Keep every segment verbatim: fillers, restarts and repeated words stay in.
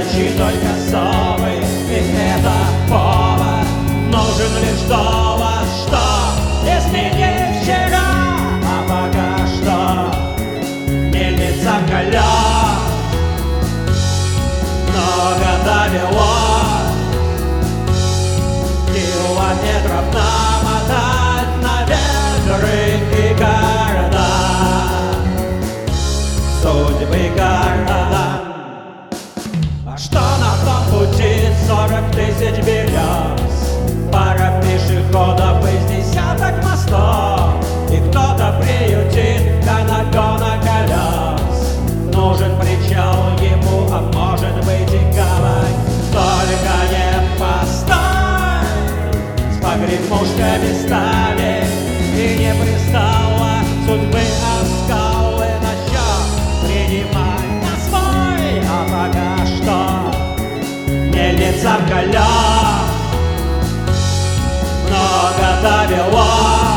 Горячий только совы, и это повод. Нужен лишь довод, что изменили вчера, а пока что мельница в колес. Много довело километров намотать на ветры и города, судьбы города. А что на том пути? Сорок тысяч берез, пара пешеходов из десяток мостов, и кто-то приютит канатона колес. Нужен причал ему, а может быть и гавань. Только не постой с погремушками стали, и не пристала судьбы оскалы на счет принимай на свой, а пока что мельница в колес. Много довело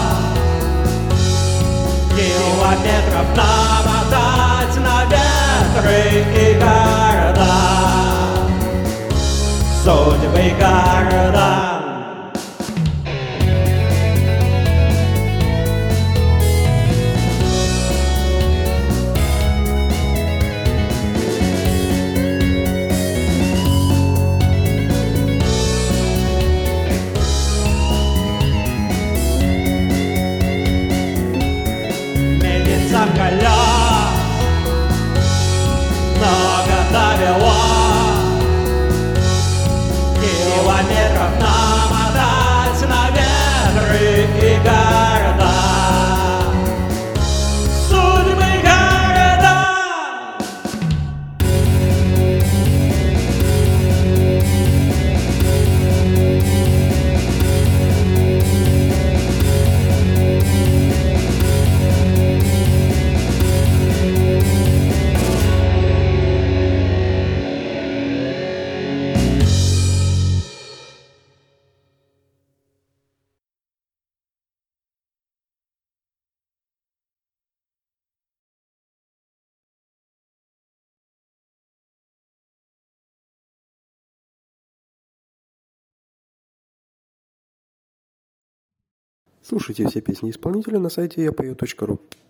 километров намотать на ветры и города, судьбы города. Мельница в колес. Много довело километров намотать на ветры и города, судьбы города. Слушайте все песни исполнителя на сайте я пою точка ру.